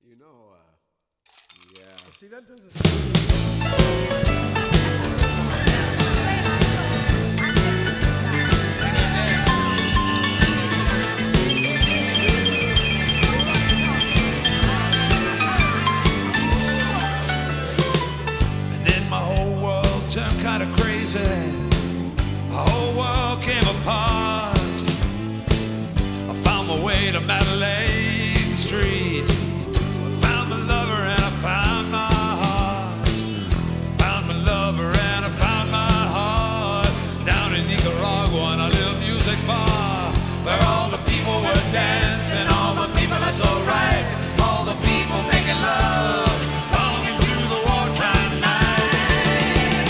You know, yeah. Well, see, that doesn't. And then my whole world turned kind of crazy. My whole world came apart. I found my way to Madeleine Street. I found my lover and I found my heart. Found my lover and I found my heart. Down in Nicaragua in a little music bar, where all the people were dancing, all the people are so right, all the people making love, longing to the wartime night.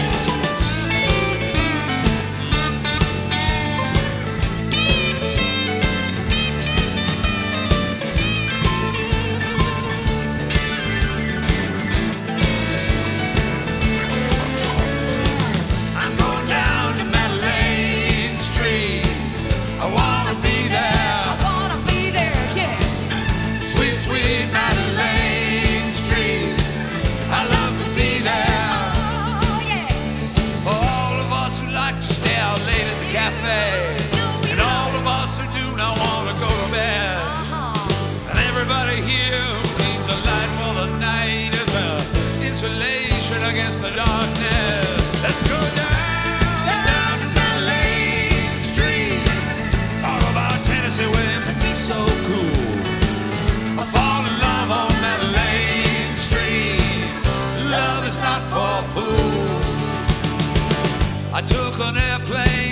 I'm going down to Madeleine Street. I wanna be there. I wanna be there, yes. Sweet, sweet Madeleine Street. I love to be there. Oh, yeah. For all of us who like to stay out late at the cafe, and all of us who do not want to go to bed, and everybody here who needs a light for the night as a insulation against the darkness. Let's go down to Madeleine Street. Talk about Tennessee Williams and be so cool. I fall in love on Madeleine Street. Love is not for fools. I took an airplane